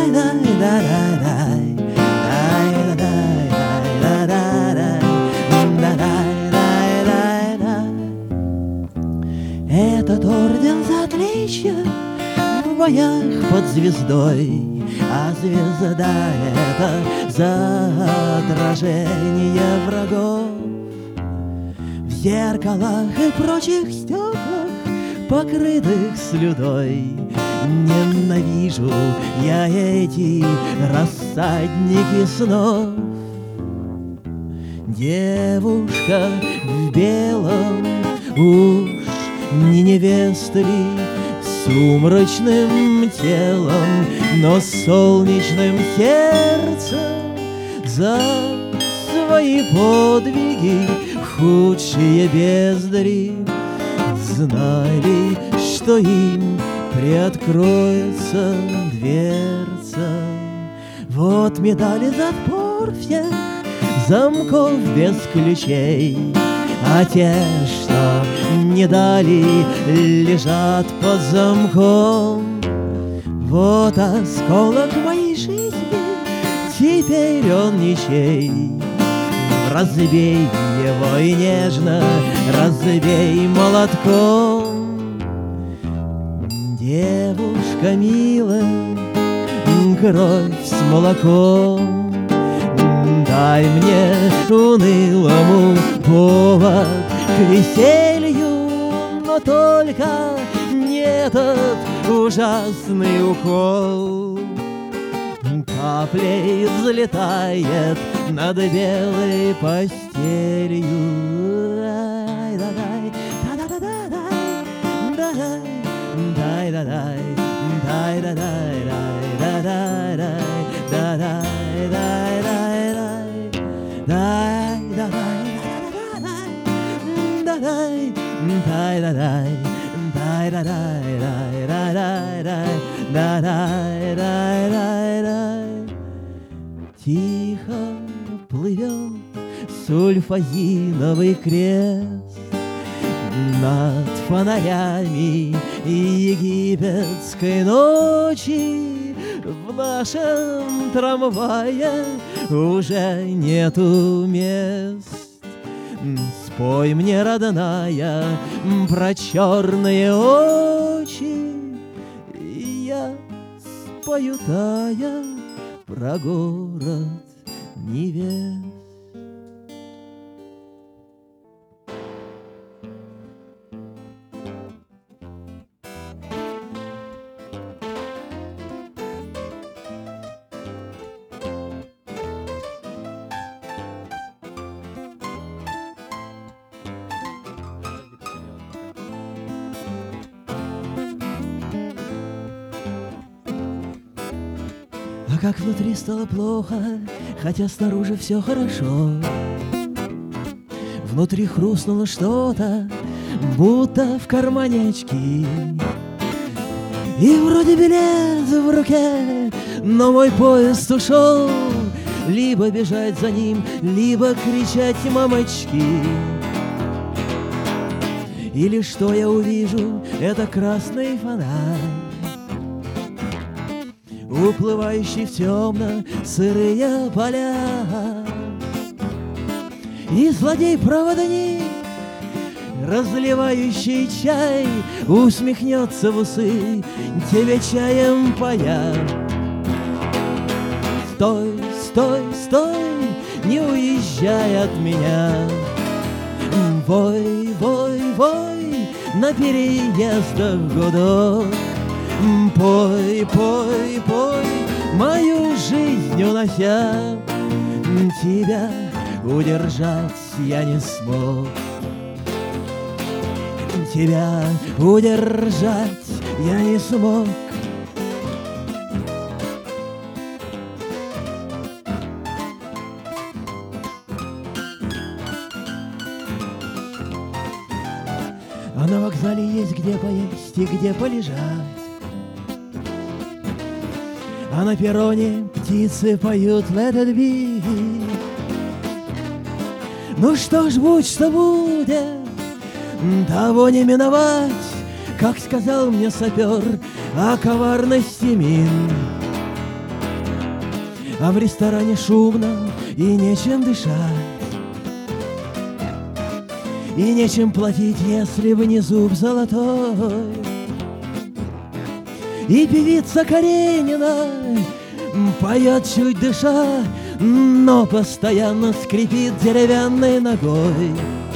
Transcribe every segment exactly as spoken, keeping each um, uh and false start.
Этот орден за отличие в боях под звездой, а звезда — это за отражение врагов. В зеркалах и прочих стеклах, покрытых слюдой, ненавижу я эти рассадники снов. Девушка в белом уж не невеста ли, сумрачным телом, но солнечным сердцем за свои подвиги худшие бездари знали, что им приоткроется дверца. Вот медали за отпор всех замков без ключей, а те, что не дали, лежат под замком. Вот осколок моей жизни, теперь он ничей. Разбей его и нежно разбей молотком. Девушка милая, кровь с молоком, дай мне унылому повод к веселью, но только не этот ужасный укол. Каплей взлетает над белой постелью. Дай-да-дай, да-да-да-дай, дай-да-дай, дай-да-дай, дай-да-дай, дай-да-дай, дай-да-дай, дай-да-дай, дай-да-дай. Тихо плывет сульфазиновый крест над фонарями египетской ночи. В нашем трамвае уже нету мест. Спой мне, родная, про черные очи, и я спою тая про город невест. А как внутри стало плохо, хотя снаружи все хорошо. Внутри хрустнуло что-то, будто в кармане очки. И вроде билет в руке, но мой поезд ушел. Либо бежать за ним, либо кричать мамочки. Или что я увижу, это красный фонарь, уплывающий в темно-сырые поля. И злодей-проводник, разливающий чай, усмехнется в усы, тебе чаем поя. Стой, стой, стой, не уезжай от меня. Вой, вой, вой, на переездах гудок. Пой, пой, пой, мою жизнь унося. Тебя удержать я не смог. Тебя удержать я не смог. А на вокзале есть где поесть и где полежать. А на перроне птицы поют let it be. Ну что ж, будь что будет, того не миновать. Как сказал мне сапер о коварности мин. а в ресторане шумно и нечем дышать, и нечем платить, если бы не зуб золотой. И певица Каренина поет чуть дыша, но постоянно скрипит деревянной ногой.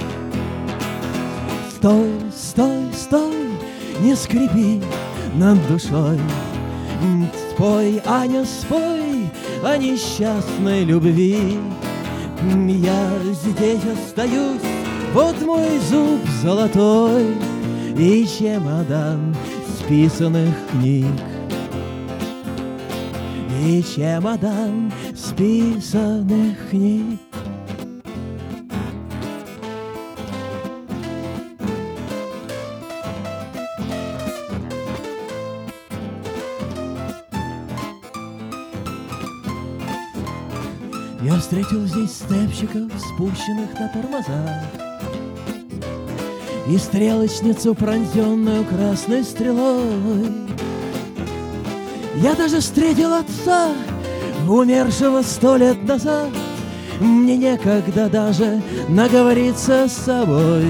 Стой, стой, стой, не скрипи над душой. Спой, Аня, спой о несчастной любви. Я здесь остаюсь, вот мой зуб золотой и чемодан списанных книг, и чемодан списанных книг. Я встретил здесь степщиков, спущенных на тормозах, и стрелочницу, пронзенную красной стрелой. Я даже встретил отца, умершего сто лет назад. Мне некогда даже наговориться с собой.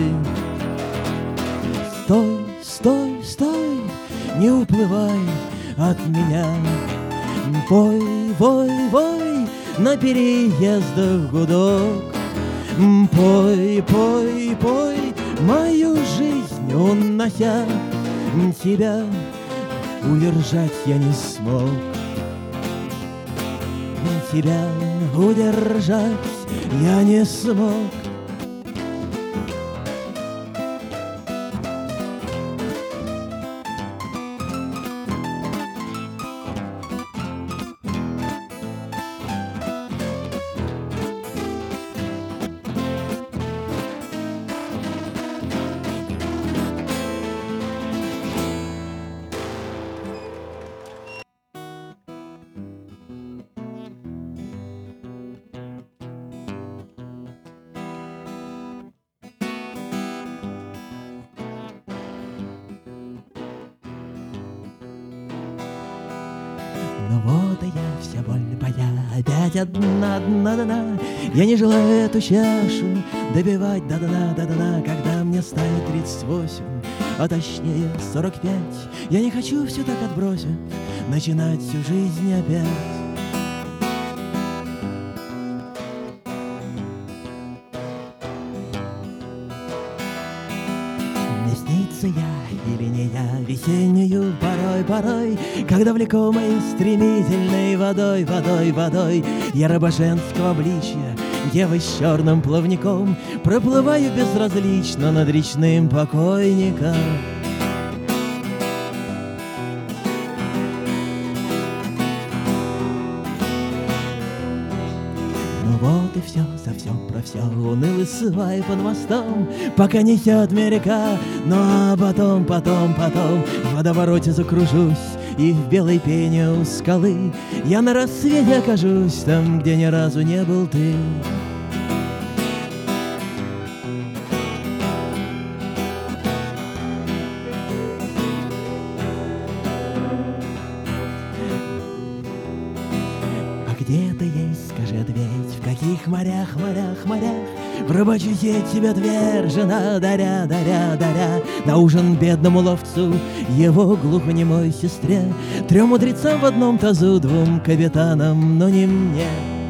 Стой, стой, стой, не уплывай от меня. Пой, вой, вой на переездах гудок. Пой, пой, пой мою жизнь унося. Тебя удержать я не смог, тебя удержать я не смог. Ну вот и я, вся боль моя, опять одна, одна, одна. Я не желаю эту чашу добивать до дна, до дна. Когда мне станет тридцать восемь, а точнее сорок пять, я не хочу все так отбросить, начинать всю жизнь опять. Мне снится я или не я весеннюю порой, порой, когда влекомой стремительной водой, водой, водой, я рабоженского обличья, девы с черным плавником, проплываю безразлично над речным покойником. Ну вот и все, за все про все, унылый свай под мостом, пока несет мне река. Ну а потом, потом, потом в водовороте закружусь, и в белой пене у скалы я на рассвете окажусь там, где ни разу не был ты. Где ты есть, скажи, ответь, в каких морях, морях, морях в рыбачью сеть тебя отвержена, даря, даря, даря на ужин бедному ловцу, его глухонемой сестре, трем мудрецам в одном тазу, двум капитанам, но не мне.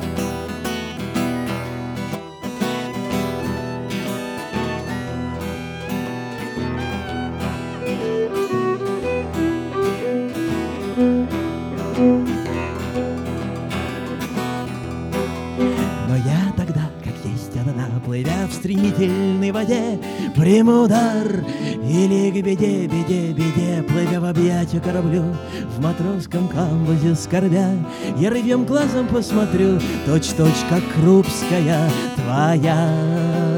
Но я тогда, как есть одна, плывя в стремительной воде, приму удар или к беде, беде, беде, плывя в объятия кораблю, в матросском камбузе скорбя, я рыбьим глазом посмотрю, точь-точь, как Крупская твоя.